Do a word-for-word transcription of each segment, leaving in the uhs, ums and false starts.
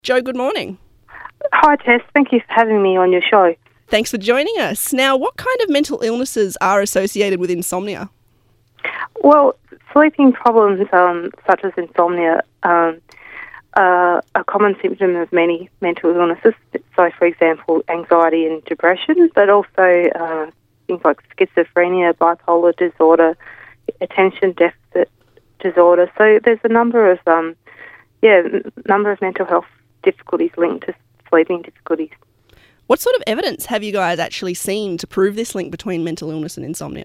Jo, good morning. Hi Tess, thank you for having me on your show. Thanks for joining us. Now, what kind of mental illnesses are associated with insomnia? Well, sleeping problems um, such as insomnia um, are a common symptom of many mental illnesses. So, for example, anxiety and depression, but also uh, things like schizophrenia, bipolar disorder, attention deficit disorder. So there's a number of um, yeah, number of mental health difficulties linked to sleeping difficulties. What sort of evidence have you guys actually seen to prove this link between mental illness and insomnia?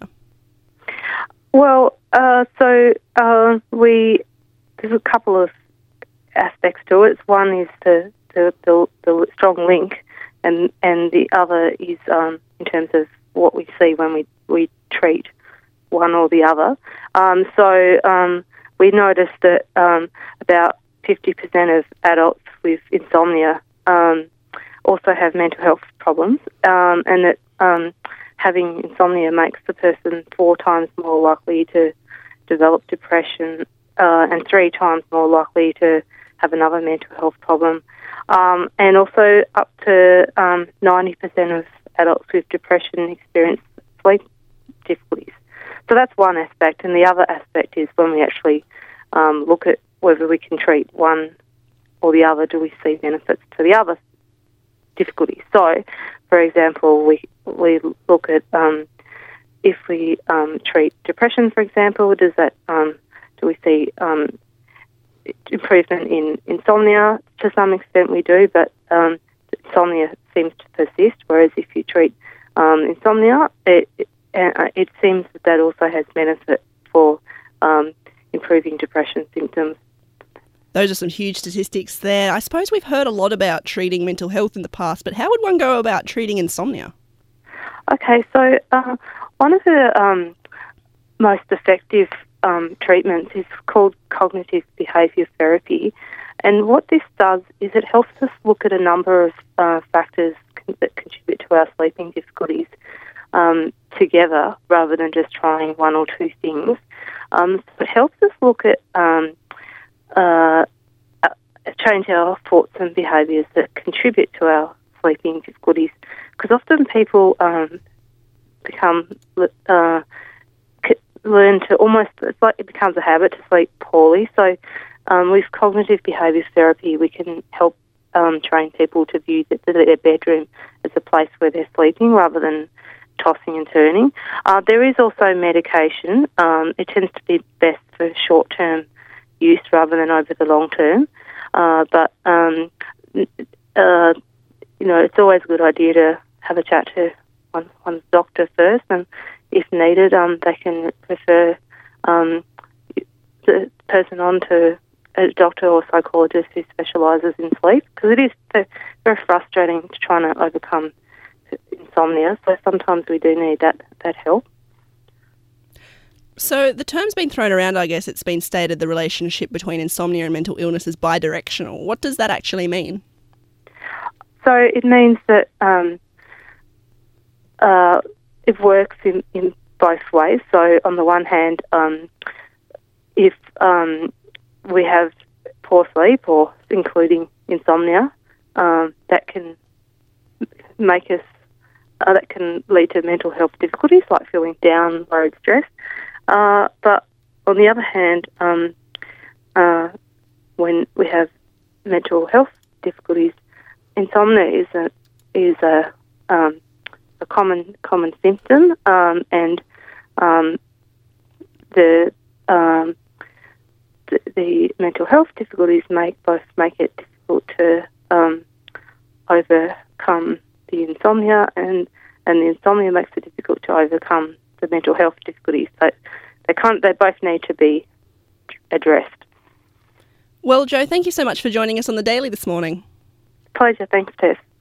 Well, uh, so uh, we there's a couple of aspects to it. One is the the, the, the strong link, and and the other is um, in terms of what we see when we, we treat one or the other. Um, so um, we noticed that um, about fifty percent of adults with insomnia um, also have mental health problems, um, and that um, having insomnia makes the person four times more likely to develop depression uh, and three times more likely to have another mental health problem. Um, and also up to um, ninety percent of adults with depression experience sleep difficulties. So that's one aspect. And the other aspect is when we actually um, look at whether we can treat one or the other, do we see benefits to the other difficulties. So, for example, we we look at um, if we um, treat depression, for example, does that um, do we see um, improvement in insomnia? To some extent, we do, but um, insomnia seems to persist. Whereas if you treat um, insomnia, it, it it seems that that also has benefit for um, improving depression symptoms. Those are some huge statistics there. I suppose we've heard a lot about treating mental health in the past, but how would one go about treating insomnia? Okay, so uh, one of the um, most effective um, treatments is called cognitive behaviour therapy. And what this does is it helps us look at a number of uh, factors that contribute to our sleeping difficulties um, together rather than just trying one or two things. Um, so it helps us look at um, Uh, uh, change our thoughts and behaviours that contribute to our sleeping difficulties. Because often people um, become uh, learn to almost, it's like it becomes a habit to sleep poorly. So um, with cognitive behaviour therapy, we can help um, train people to view the, their bedroom as a place where they're sleeping rather than tossing and turning. Uh, there is also medication. Um, it tends to be best for short-term use rather than over the long term. Uh, but, um, uh, you know, it's always a good idea to have a chat to one, one's doctor first, and if needed, um, they can refer um, the person on to a doctor or psychologist who specialises in sleep, because it is very frustrating to try to overcome insomnia, so sometimes we do need that, that help. So the term's been thrown around, I guess it's been stated the relationship between insomnia and mental illness is bidirectional. What does that actually mean? So it means that um, uh, it works in, in both ways. So on the one hand, um, if um, we have poor sleep, or including insomnia, um, that can make us, uh, that can lead to mental health difficulties like feeling down, worried, stressed. Uh, but on the other hand, um, uh, when we have mental health difficulties, insomnia is a is a um, a common common symptom, um, and um, the, um, the the mental health difficulties make both make it difficult to um, overcome the insomnia, and and the insomnia makes it difficult to overcome the mental health difficulties. So they can't. They both need to be addressed. Well, Jo, thank you so much for joining us on The Daily this morning. Pleasure. Thanks, Tess.